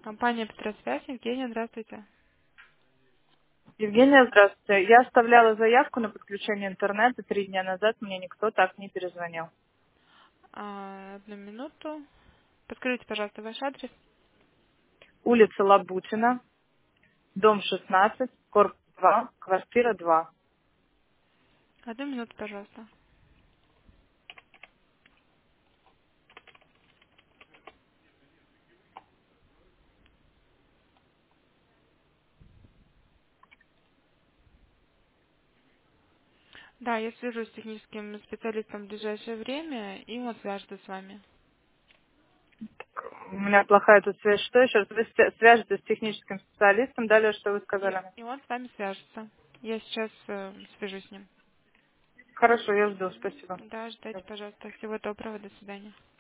Компания Петросвязь. Евгения, здравствуйте. Евгения, здравствуйте. Я оставляла заявку на подключение интернета 3 дня назад, мне никто так не перезвонил. Одну минуту. Подскажите, пожалуйста, ваш адрес. Улица Лабутина, дом 16, корпус 2, квартира 2. Одну минуту, пожалуйста. Да, я свяжусь с техническим специалистом в ближайшее время, и он свяжется с вами. У меня плохая тут связь. Что еще? Вы свяжетесь с техническим специалистом. Далее, что вы сказали мне? И он с вами свяжется. Я сейчас свяжусь с ним. Хорошо, я жду. Спасибо. Да, ждайте, пожалуйста. Всего доброго, до свидания.